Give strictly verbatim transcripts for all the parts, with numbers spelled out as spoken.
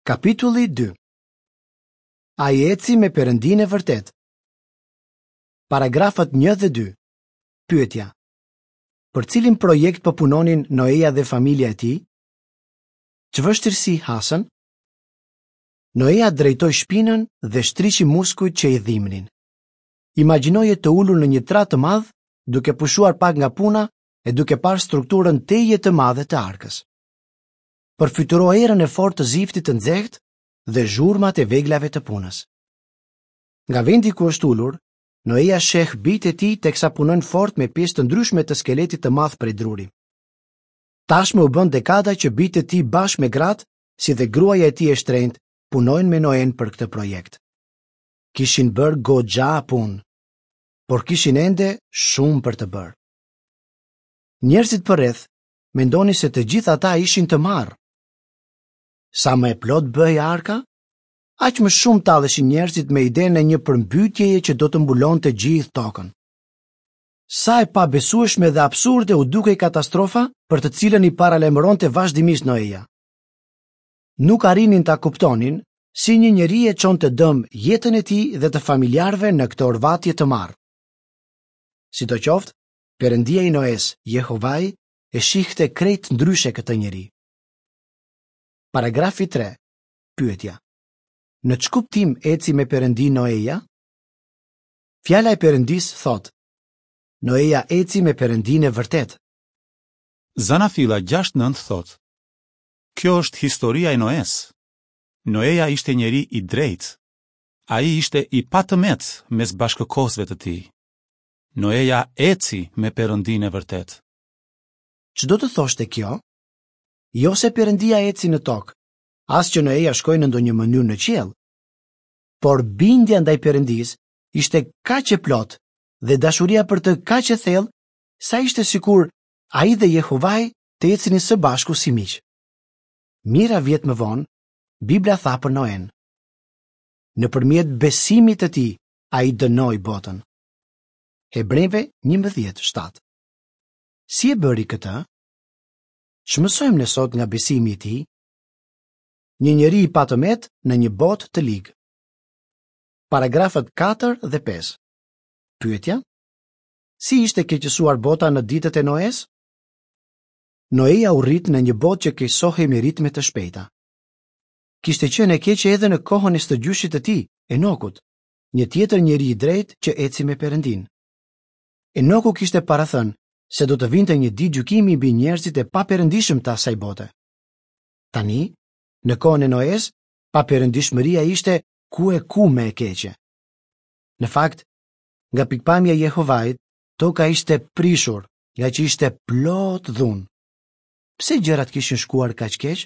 Kapitulli dy. A i eci me Perëndinë e vërtet. Paragrafat një dhe dy. Pyetja. Për cilin projekt po punonin Noeja dhe familja e tij? Ç'vështirësi hasën? Noeja drejtoi shpinën dhe shtriqi muskujt që i dhimnin. Imagjinoje të ulur në një trat të madh, duke pushuar pak nga puna e duke parë strukturën teje të madhe të arkës. Përfyturo erën e fortë të ziftit të nxehtë dhe zhurmat e veglave të punës. Nga vendi ku është ulur, Noeja sheh bijtë e tij teksa punojnë fort me pjesë të ndryshme të skeletit të madh prej druri. Tashmë u bën dekada që bijtë e tij bashkë me gratë, si dhe gruaja e tij e shtrenjtë, punojnë me Noen për këtë projekt. Kishin bërë goxha punë, por kishin ende shumë për të bërë. Njerëzit përreth mendonin se të gjithë ata ishin të marrë. Sa më e plot bëhej arka, aq më shumë talleshin njerëzit me idenë e një përmbytjeje që do të mbulonte gjithë tokën. Sa e pabesueshme dhe absurde u dukej katastrofa për të cilën i paralajmëronte vazhdimisht Noeja. Nuk arrinin ta kuptonin si një njeri e çonte dëm jetën e tij dhe të familjarëve në këtë orvatje të marrë. Sidoqoftë, Perëndia i Noes, Jehovai, e shihte krejt ndryshe këtë njeri. Paragrafi tre. Pyetja. Në ç'kuptim eci me Perëndinë Noeja? Fjala e Perëndisë thot: Noeja eci me Perëndinë e vërtet. Zanafilla gjashtë nëntë thot: Kjo është historia e Noes. Noeja ishte njeri i drejtë. Ai ishte i patëmet mes bashkëkohësve të tij. Noeja eci me Perëndinë e vërtet. Ç'do të thoshte kjo? Jo se Perëndia eci në tokë, as që Noeja shkoi në ndonjë mënyrë në qiell. Por bindja ndaj Perëndisë ishte kaq e plot dhe dashuria për të kaq e thellë sa ishte sikur ai dhe Jehovai të ecinin së bashku si miq. Mira vjet më vonë, Bibla tha për Noen: Nëpërmjet besimit të tij ai dënoi botën. Hebrejve njëmbëdhjetë shtatë. Si e bëri këtë? Ç'mësojmë ne sot nga besimi i tij? Një njeri i patëmet në një botë të ligë. Paragrafat katër dhe pesë. Pyetja. Si ishte keqësuar bota në ditët e Noes? Noeja u rrit në një botë që keqësohej me ritme të shpejta. Kishte qenë e keqe edhe në kohën e së gjyshit të tij, Enokut, një tjetër njeri i drejtë që eci me Perëndinë. Enoku kishte parathënë se do të vinte një ditë gjykimi mbi njerëzit e paperëndishëm të asaj bote. Tani, në kohën e Noes, paperëndishmëria ishte ku e ku me e keqe. Në fakt, nga pikpamja e Jehovait, toka ishte prishur, nga që ishte plot dhunë. Pse gjërat kishin shkuar kaq keq?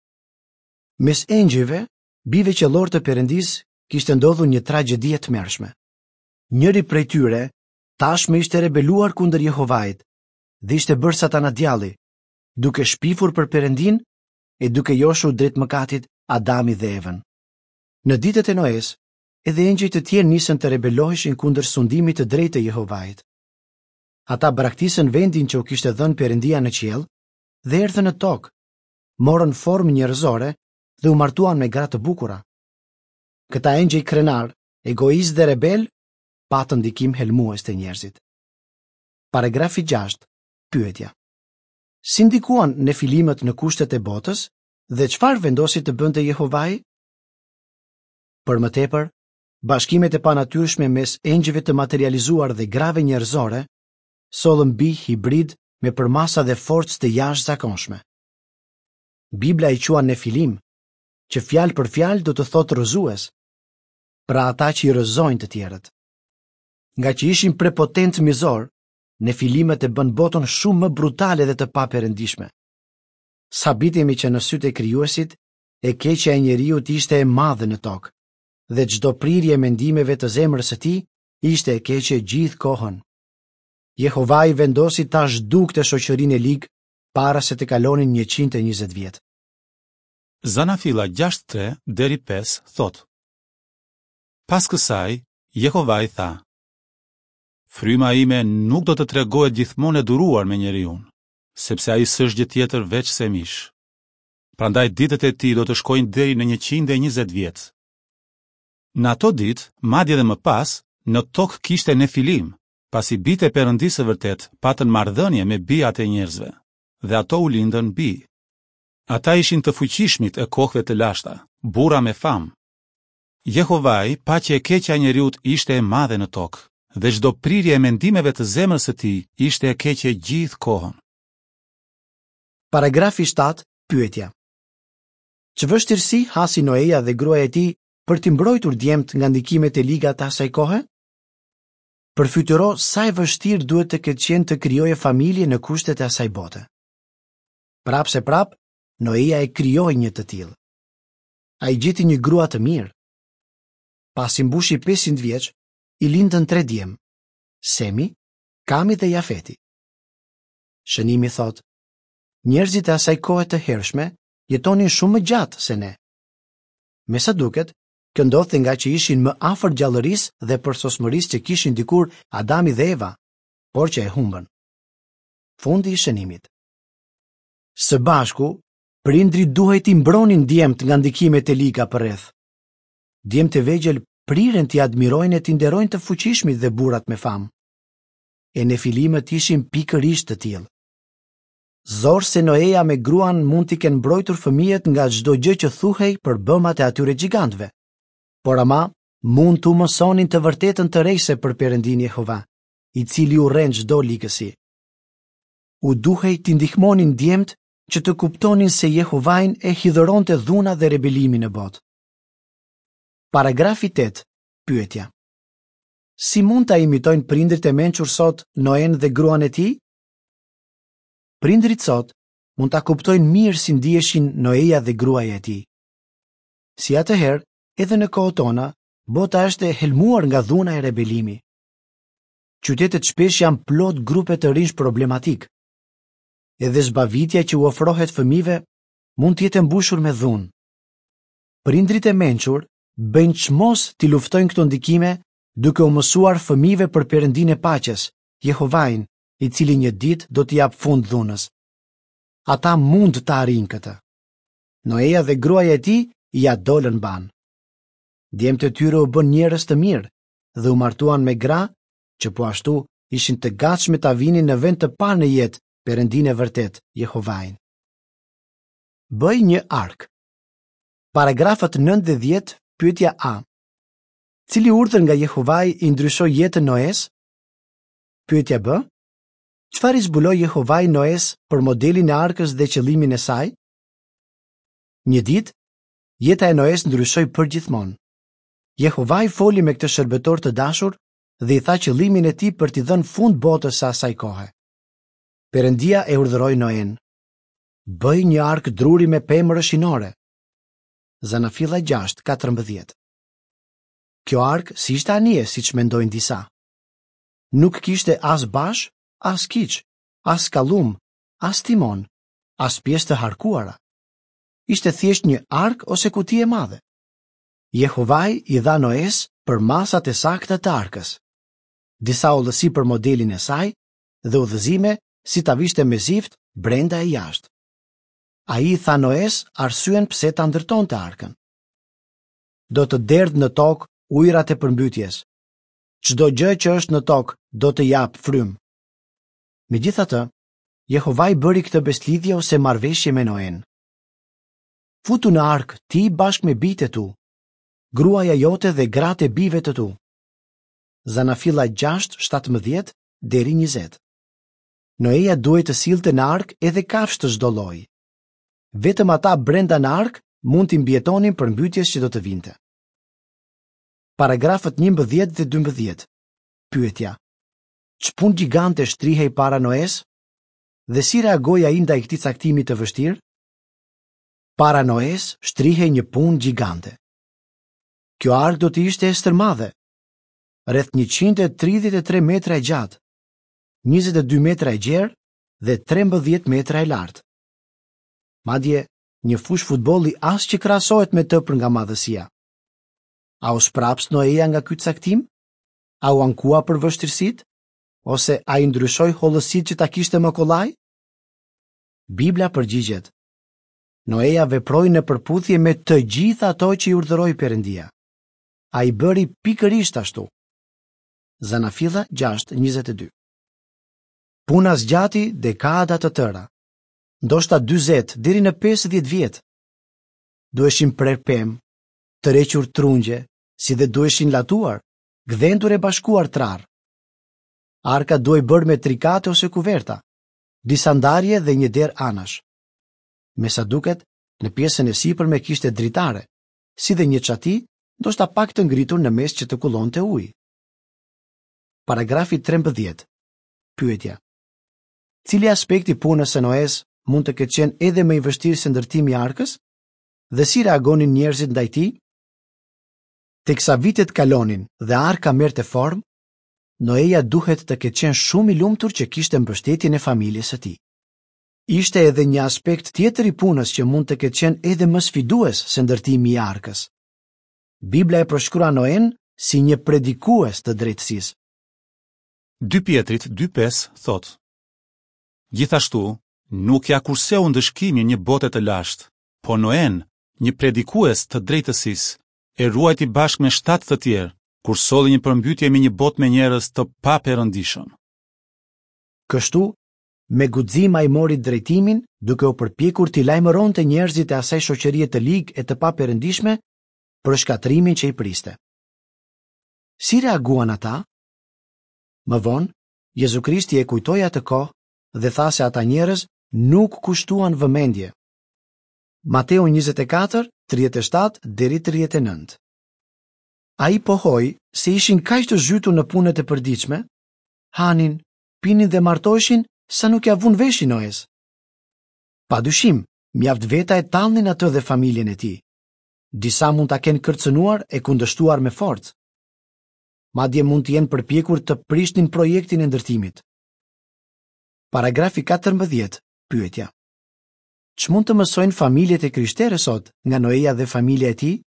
Mes engjëjve, bijve qellor të Perëndisë, kishte ndodhur një tragjedi e tmerrshme. Njëri prej tyre tashmë ishte rebeluar kundër Jehovait dhe ishte bërë Satana djalli, duke shpifur për Perëndinë e duke joshur drejt mëkatit Adami dhe Evën. Në ditët e Noes, edhe engjëjt të tjerë nisën të rebeloheshin kundër sundimit të drejtë të Jehovait. Ata braktisën vendin që u kishte dhënë Perëndia në qiell dhe erdhën në tokë, morën formë njerëzore dhe u martuan me gra të bukura. Këta engjëj krenar, egoist dhe rebel, patën ndikim helmues të njerëzit. Paragrafi gjashtë. Pyetja. Si ndikuan në filimet në kushtet e botës dhe çfarë vendosi të bënte Jehovai? Për më tepër, bashkimet e panatyrshme mes engjëve të materializuar dhe grave njerëzore sollën bi hibrid me përmasa dhe forcë të jashtëzakonshme. Bibla i quan në filim, që fjalë për fjalë do të thotë rrëzues, pra ata që i rrëzojnë të tjerët. Nga që ishin prepotent mizor, në filimet e bën botën shumë më brutale dhe të paperëndishme. Sa bitemi që në sytë e krijuesit, e keqja e njeriut ishte e madhe në tokë, dhe çdo prirje mendimeve të zemrës së tij ishte e keqe gjithë kohën. Jehovai vendosi ta zhdukte shoqërinë e ligë para se të kalonin njëqind e njëzet vjet. Zanafilla gjashtë tre deri pesë thot: Pas kësaj, Jehovai tha: Fryma ime nuk do të tregohet gjithmonë e duruar me njeriun, sepse ai s'është gjë tjetër veç se mish. prandaj ditët e tij do të shkojnë deri në njëqind e njëzet vjet. Në ato ditë, madje dhe më pas, në tokë kishte Nefilim, pasi bitë e Perëndisë së vërtet patën marrëdhënie me bijat e njerëzve, dhe ato u lindën bi. Ata ishin të fuqishmit e kohëve të lashta, burra me famë. Jehovaj pa që e keqja e njeriut ishte e madhe në tokë, dhe çdo prirje e mendimeve të zemrës së tij ishte e keqe gjithë kohën. Paragrafi shtatë, pyetja. Që vështirësi hasi Noeja dhe gruaja e tij për t'i mbrojtur djemt nga ndikimet e liga të asaj kohe? Përfytyro sa e vështirë duhet të ketë qenë të krijoje familje në kushtet e asaj bote. Prap se prap, Noeja e krijoi një të tillë. Ai gjeti një grua të mirë. Pasi mbushi pesëqind vjeç, i lindën tre djem, Semi, Kami dhe Jafeti. Shënimi thot, njerëzit e asaj kohe të hershme jetonin shumë më gjatë se ne. Me sa duket, kjo ndodhte nga që ishin më afër gjallërisë dhe përsosmërisë që kishin dikur Adami dhe Eva, por që e humbën. Fundi i shënimit. Së bashku, prindrit duhej t'i mbronin djemt nga ndikimet e liga përreth. Djemt e vegjël priren t'i admirojnë e t'i nderojnë të fuqishmit dhe burrat me famë. E Nefilimët ishin pikërisht të tillë. Zorë se Noeja me gruan mund t'i kenë mbrojtur fëmijët nga çdo gjë që thuhej për bëmat e atyre gjigantëve. Por ama mund t'u mësonin të vërtetën të rejse për Perëndin Jehova, i cili urren çdo ligësi. U duhej t'i ndihmonin djemt që të kuptonin se Jehovajin e hidhëronte dhuna dhe rebelimin në botë. Paragrafi tetë, pyetja. Si mund ta imitojnë prindrit e mençur sot Noen dhe gruan e tij? Prindrit sot mund ta kuptojnë mirë si ndiheshin Noeja dhe gruaja e tij. Si atëherë, edhe në kohët tona, bota është e helmuar nga dhuna e rebelimi. Qytetet shpesh janë plot grupe të rinj problematik. Edhe zbavitja që u ofrohet fëmijëve mund të jetë mbushur me dhunë. Prindrit e mençur bëjnë çmos t'i luftojnë këto ndikime duke u mësuar fëmijëve për Perëndin e paqes, Jehovajin, i cili një ditë do t'i jap fund dhunës. Ata mund të arrijnë këtë. Noeja dhe gruaja e tij ja dolën ban. Djemtë e tyre u bën njerëz të mirë dhe u martuan me gra që po ashtu ishin të gatshme ta vinin në vend të parë në jetë Perëndin e vërtet, Jehovajin. Bëj një ark. Paragrafat nëntë dhe dhjetë, pyetja A. Cili urdhër nga Jehovaji i ndryshoi jetën Noes? Pyetja B. Çfarë i zbuloi Jehovaji Noes për modelin e arkës dhe qëllimin e saj? Një ditë, jeta e Noes ndryshoi përgjithmonë. Jehovaji foli me këtë shërbetor të dashur dhe i tha qëllimin e tij për t'i dhënë fund botës së asaj kohe. Perëndia e urdhëroi Noen: bëj një ark druri me pemër rëshinore. Zanafilla gjashtë katërmbëdhjetë. Kjo ark si ishte anije, siç mendojnë disa. Nuk kishte as bash, as kiç, as kallum, as timon, as pjesë të harkuara. Ishte thjesht një ark ose kuti e madhe. Jehovaj i dha Noes për masat e sakta të arkës, disa udhësi për modelin e saj dhe udhëzime si ta vishte me zift brenda e jashtë. Ai i tha Noes arsyen pse ta ndërtonte arkën. Do të derdh në tokë ujërat e përmbytjes. Çdo gjë që është në tokë do të jap frym. Megjithatë, Jehovaj bëri këtë beslidhje ose marrëveshje me Noen. Futu në ark ti bashkë me bijtë e tu, gruaja jote dhe gratë e bijve të tu. Zanafilla gjashtë shtatëmbëdhjetë deri njëzet. Noeja duhet të sillte në ark edhe kafshë të çdo lloji. Vetëm ata brenda në ark mund t'i mbjetonin për mbytjes që do të vinte. Paragrafët njëmbëdhjetë dhe dymbëdhjetë. Pyetja. Ç'punë gjigante shtrihej para Noes? Dhe si reagoi ai ndaj këtij caktimi të vështirë? Para Noes shtrihej një punë gjigante. Kjo ark do të ishte e stërmadhe, rreth njëqind e tridhjetë e tre metra e gjatë, njëzet e dy metra e gjerë dhe trembëdhjetë metra e lartë. Madje, një fush futbolli as që krahasohet me të për nga madhësia. A u shpraps Noeja nga ky caktim? A u ankua për vështirësitë? Ose a i ndryshoi hollësitë që ta kishte më kollaj? Bibla përgjigjet: Noeja veproi në përputhje me të gjitha ato që i urdhëroi Perëndia. Ai bëri pikërisht ashtu. Zanafilla gjashtë njëzet e dy. Puna zgjati dekada të tëra, ndoshta dyzet deri në pesëdhjetë vjet. Duheshin prer pemë, tërhequr trungje, si dhe duheshin latuar, gdhendur e bashkuar trar. Arka duhej bërë me trikate ose kuverta, disa ndarje dhe një derë anash. Me sa duket, në pjesën e sipërme kishte dritare, si dhe një çati, ndoshta pak të ngritur në mes që të kullonte ujë. Paragrafi trembëdhjetë. Pyetja. Cili aspekti punës së Noes mund të ketë qenë edhe më i vështirë se ndërtimi i arkës? Dhe si reagonin njerëzit ndaj tij? Teksa vitet kalonin dhe arka merrte formë, Noeja duhet të ketë qenë shumë i lumtur që kishte mbështetjen e familjes së tij. Ishte edhe një aspekt tjetër i punës që mund të ketë qenë edhe më sfidues se ndërtimi i arkës. Bibla e përshkruan Noen si një predikues të drejtësisë. dy Pjetrit dy pesë thot: Gjithashtu, nuk ja kurseu ndëshkimi një bote të lashtë, po Noen, një predikues të drejtësisë, e ruajti bashkë me shtatë të tjerë, kur solli një përmbytje me një botë me njerëz të paperëndishëm. Kështu, me guxim ai mori drejtimin, duke u përpjekur t'i lajmëronte njerëzit e asaj shoqërie të ligë e të paperëndishme për shkatrimin që i priste. Si reaguan ata? Më vonë, Jezu Krishti e kujtoi atë kohë dhe tha se ata njerëz nuk kushtuan vëmendje. Mateu njëzet e katër, tridhjetë e shtatë deri tridhjetë e nëntë. Ai pohoi se ishin kaq të zhytur në punët e përditshme, hanin, pinin dhe martoheshin sa nuk ja vun veshin Noes. Padyshim, mjaft veta e tallnin atë dhe familjen e tij. Disa mund ta kenë kërcënuar e kundështuar me forcë. Madje mund të jenë përpjekur të prishnin projektin e ndërtimit. Paragrafi katërmbëdhjetë. Pyetja. Ç'mund të mësojnë familjet e krishterë sot nga Noeja dhe familja e tij?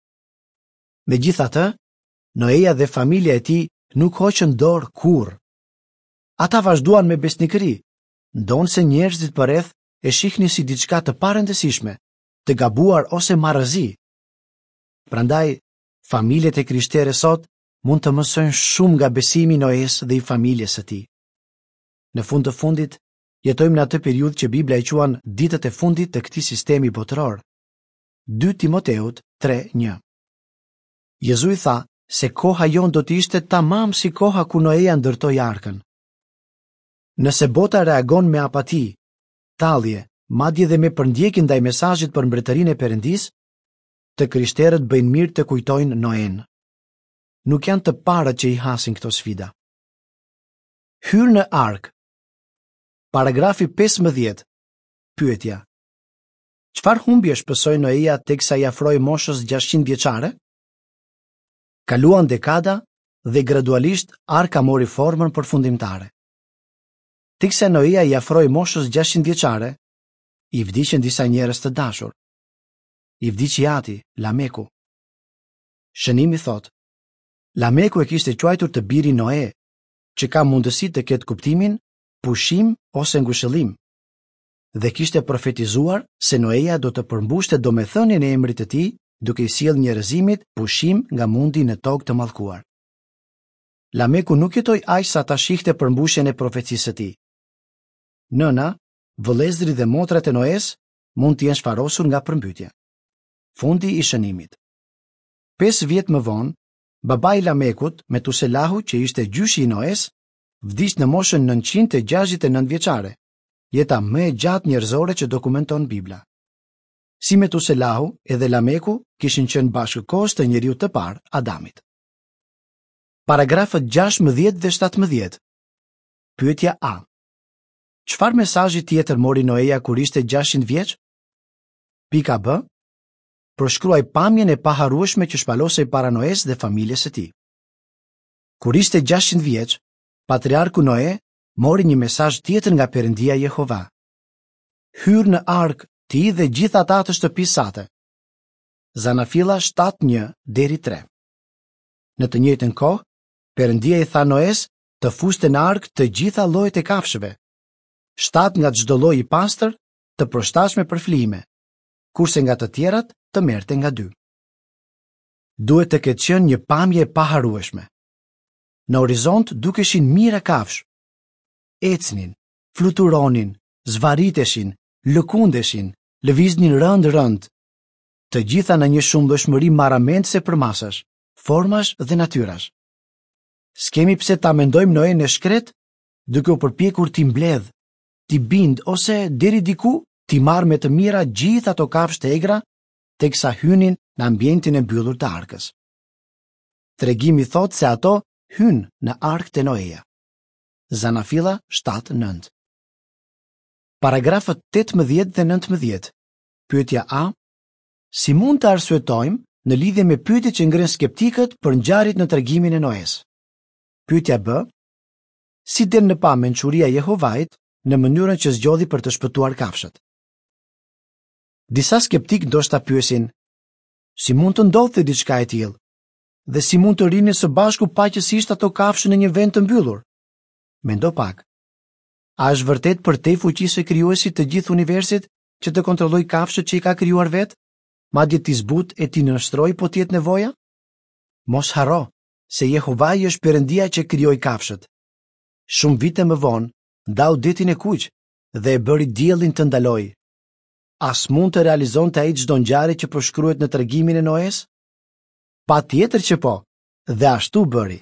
Megjithatë, Noeja dhe familja e tij nuk hoqën dorë kurrë. Ata vazhduan me besnikëri, ndonse njerëzit përreth e shihnin si diçka të parëndësishme, të gabuar ose marrëzi. Prandaj, familjet e krishterë sot mund të mësojnë shumë nga besimi i Noes dhe i familjes së tij. Në fund të fundit, jetojmë në atë periudhë që Bibla e quan ditët e fundit të këtij sistemi botëror. dy Timoteut tre një. Jezu i tha se koha jon do të ishte tamam si koha ku Noeja ndërtoi arkën. Nëse bota reagon me apati, tallje, madje dhe me përndjekje ndaj mesazhit për mbretërinë e Perëndisë, të krishterët bëjnë mirë të kujtojnë Noen. Nuk janë të parët që i hasin këto sfida. Hyrë në ark. Paragrafi pesëmbëdhjetë. Pyetja. Çfarë humbje shpësoi Noeja teksa i afroi moshës gjashtëqind vjeçare? Kaluan dekada dhe gradualisht arka mori formën përfundimtare. Teksa Noeja i afroi moshës gjashtëqind vjeçare, i vdiqën disa njerëz të dashur. I vdiqi ati, Lameku. Shënimi thot: Lameku e kishte quajtur të biri Noe, që ka mundësi të ketë kuptimin pushim ose ngushëllim, dhe kishte profetizuar se Noeja do të përmbushte domethënien e emrit të tij, duke i sjellë njerëzimit pushim nga mundi në tokë të mallkuar. Lameku nuk jetoi aq sa ta shihte përmbushjen e profecisë së tij. Nëna, vëllezëri dhe motrat e Noes mund të jenë shfarosur nga përmbytja. Fundi i shënimit. Pesë vjet më vonë, babai i Lamekut, Metuselahu, që ishte gjyshi i Noes, vdiq në moshën nëntëqind e gjashtëdhjetë e nëntë vjeçare, jeta më e gjatë njerëzore që dokumenton Bibla. Si Metuselahu, edhe Lameku kishin qenë bashkëkohës të njeriut të parë, Adamit. Paragrafët gjashtëmbëdhjetë dhe shtatëmbëdhjetë. Pyetja A. Çfarë mesazhi tjetër mori Noeja kur ishte gjashtëqind vjeç? Pika B. Përshkruaj pamjen e paharrueshme që shpalosej para Noes dhe familjes së tij. Kur ishte gjashtëqind vjeç, patriarku Noe mori një mesazh tjetër nga Perëndia Jehova. Hyr në ark ti dhe gjithë ata të shtëpisë sate. Zanafilla shtatë një deri tre. Në të njëjtën kohë, Perëndia i tha Noes të fuste në ark të gjitha llojet e kafshëve, shtatë nga çdo lloj i pastër, të përshtatshme për flime, kurse nga të tjerat të merrte nga dy. Duhet të ketë qenë një pamje e paharrueshme. Në horizont dukeshin mijëra kafsh. Ecnin, fluturonin, zvariteshin, lëkundeshin, lëviznin rënd-rënd, të gjitha në një shumëllëshmëri marramendse për masash, formash dhe natyrash. S'kemi pse ta mendojmë Noen e shkret, duke u përpjekur t'i mbledh, t'i bind ose deri diku t'i marrë me të mira gjithë ato kafshë të egra, teksa hynin në ambientin e mbyllur të arkës. Tregimi thot se ato hyn në arkë të Noeja. Zanafilla shtatë nëntë. Paragrafët tetëmbëdhjetë dhe nëntëmbëdhjetë. Pyetja A. Si mund të arsyetojmë në lidhje me pyetjet që ngren skeptikët për ngjarjet në tregimin e Noes? Pyetja B. Si del në pa mençuria e Jehovait në mënyrën që zgjodhi për të shpëtuar kafshët? Disa skeptik ndoshta pyesin: si mund të ndodhte diçka e tillë? Dhe si mund të rinin së bashku paqësisht ato kafshë në një vend të mbyllur? Mendo pak. A është vërtet për te fuqisë së krijuesit të gjithë universit që të kontrolloj kafshët që i ka krijuar vetë, madje t'i zbut e t'i nënshtroj po t'jetë nevoja? Mos harro se Jehovai është Perëndia që krijoi kafshët. Shumë vite më vonë ndau detin e kuq dhe e bëri diellin të ndaloj. As mund të realizonte ai çdo ngjarje që përshkruhet në tregimin e Noes? Patjetër që po, dhe ashtu bëri.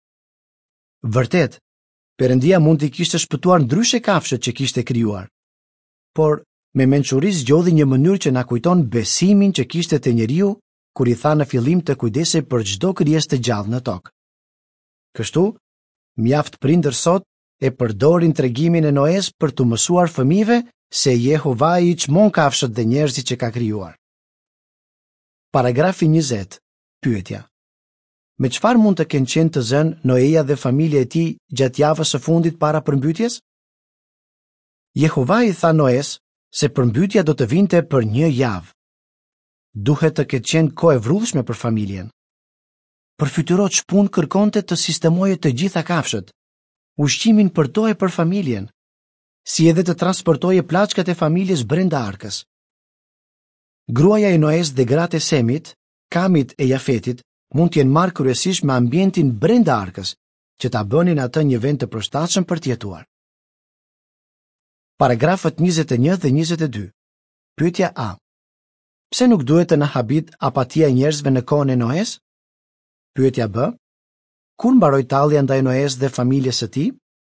Vërtet, Perëndia mund t'i kishte shpëtuar ndryshe kafshët që kishte krijuar. Por me mençuri zgjodhi një mënyrë që na kujton besimin që kishte te njeriu kur i tha në fillim të kujdesej për çdo krijesë të gjallë në tokë. Kështu, mjaft prindër sot e përdorin tregimin e Noes për të mësuar fëmijëve se Jehovai i çmon kafshët dhe njerëzit që ka krijuar. Paragrafi njëzet. Pyetja. Me çfarë mund të kenë qenë të zënë Noeja dhe familja e tij gjatë javës së fundit para përmbytjes? Jehovai tha Noes se përmbytja do të vinte për një javë. Duhet të ketë qenë kohë e vrrullshme për familjen. Përfytyrot shpunë kërkonte të sistemoje të gjitha kafshët, ushqimin përtoje për familjen, si edhe të transportoje plaçkat e familjes brenda arkës. Gruaja e Noes dhe gratë e Semit, Kamit e Jafetit, mund t'jenë marrë kryesisht me ambientin brenda arkës, që ta bënin atë një vend të përshtatshëm për t'jetuar. Paragrafët njëzet e një dhe njëzet e dy. Pyetja A. Pse nuk duhet të na habit apatia e njerëzve në kohën e Noes? Pyetja B. Kur mbaroi tallja ndaj Noes dhe familjes së tij?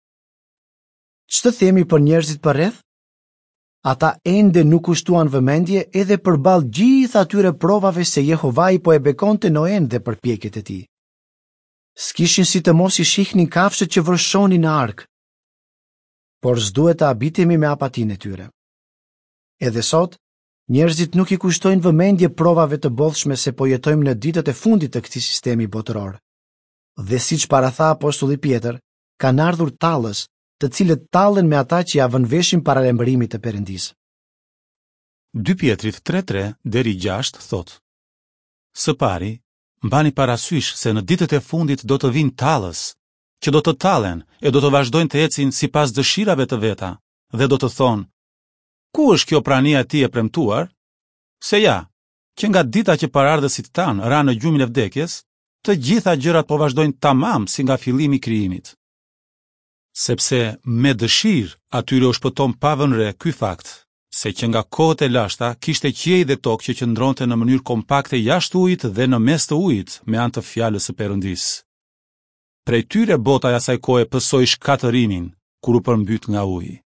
Ç'të themi për njerëzit përreth? Ata ende nuk kushtuan vëmendje edhe përballë gjithë atyre provave se Jehovai po e bekonte Noen dhe përpjekjet e tij. S'kishin si të mos i shihnin kafshët që vërshonin në arkë. Por s'duhet të habitemi me apatinë e tyre. Edhe sot, njerëzit nuk i kushtojnë vëmendje provave të bollshme se po jetojmë në ditët e fundit të këtij sistemi botëror. Dhe siç paratha apostulli Pjetër, kanë ardhur tallës, të cilët tallen me ata që ja vënë veshin paralajmërimit të Perëndisë. dy Pjetrit tre tre deri gjashtë thot: Së pari, mbani parasysh se në ditët e fundit do të vinë tallës, që do të tallen e do të vazhdojnë të ecin sipas dëshirave të veta, dhe do të thonë: ku është kjo prania e tij e premtuar? Se ja, që nga dita që parardhësit tanë ranë në gjumin e vdekjes, të gjitha gjërat po vazhdojnë tamam si nga fillimi i krijimit. Sepse me dëshirë atyre u shpëton pavënre ky fakt, se që nga kohët e lashta kishte qiej dhe tokë që qëndronte në mënyrë kompakte jashtë ujit dhe në mes të ujit me anë të fjalës së Perëndisë. Prej tyre bota e asaj kohe pësoi shkatërimin kur u përmbyt nga uji.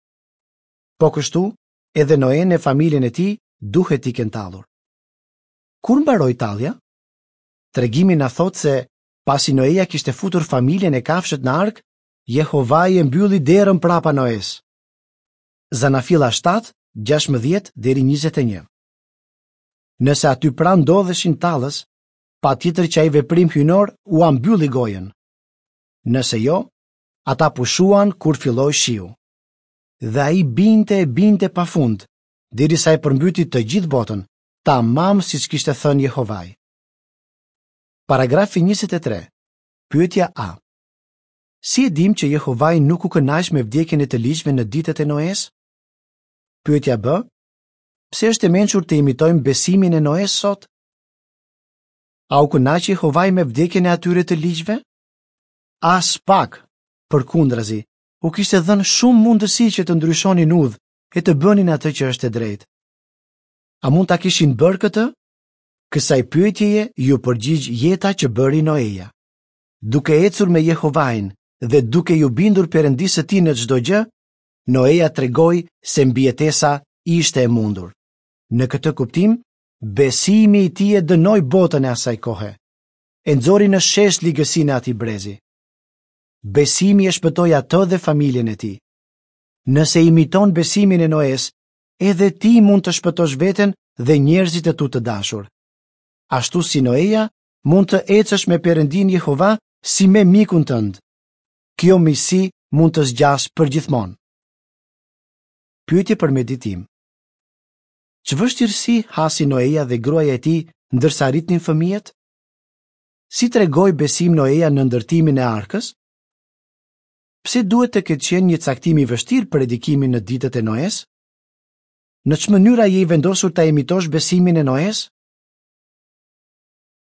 Po kështu, edhe Noen e familjen e tij duhet t'i kenë tallur. Kur mbaroi tallja? Tregimi na thot se pasi Noeja kishte futur familjen e kafshët në arkë, Jehovai e mbylli derën prapa Noes. Zanafilla shtatë, gjashtëmbëdhjetë deri njëzet e një. Nëse aty pranë ndodheshin tallës, patjetër që ai veprim hynor u ambylli gojën. Nëse jo, ata pushuan kur filloi shiu. Dhe ai binte e binte pafund, derisa e përmbyti të gjithë botën, tamam siç kishte thënë Jehovai. Paragrafi njëzet e tre. Pyetja A. Si e dim që Jehovai nuk u kënaq me vdekjen e të ligjve në ditët e Noes? Pyetja B. Pse është e mençur të imitojmë besimin e Noes sot? A u kënaqi Jehovaj me vdekjen e atyre të ligjve? As pak, përkundrazi, u kishte dhënë shumë mundësi që të ndryshonin udhë e të bënin atë që është e drejtë. A mund ta kishin bërë këtë? Kësaj pyetjeje ju përgjigj jeta që bëri Noeja. Duke ecur me Jehovajin dhe duke ju bindur Perëndisë së tij në çdo gjë, Noeja tregoi se mbijetesa ishte e mundur. Në këtë kuptim, besimi i tij e dënoi botën e asaj kohe. E nxori në shesh ligësinë e atij brezi. Besimi e shpëtoi atë dhe familjen e tij. Nëse imiton besimin e Noes, edhe ti mund të shpëtosh veten dhe njerëzit e tu të dashur. Ashtu si Noeja, mund të ecësh me Perëndin Jehova si me mikun tënd. Kjo miqësi mund të zgjas përgjithmonë. Pyetje për meditim. Ç'vështirësi hasi Noeja dhe gruaja e tij ndërsa rritnin fëmijët? Si tregoi besim Noeja në ndërtimin e arkës? Pse duhet të ketë qenë një caktim i vështirë predikimin në ditët e Noes? Në ç'mënyrë je i vendosur ta imitosh besimin e Noes?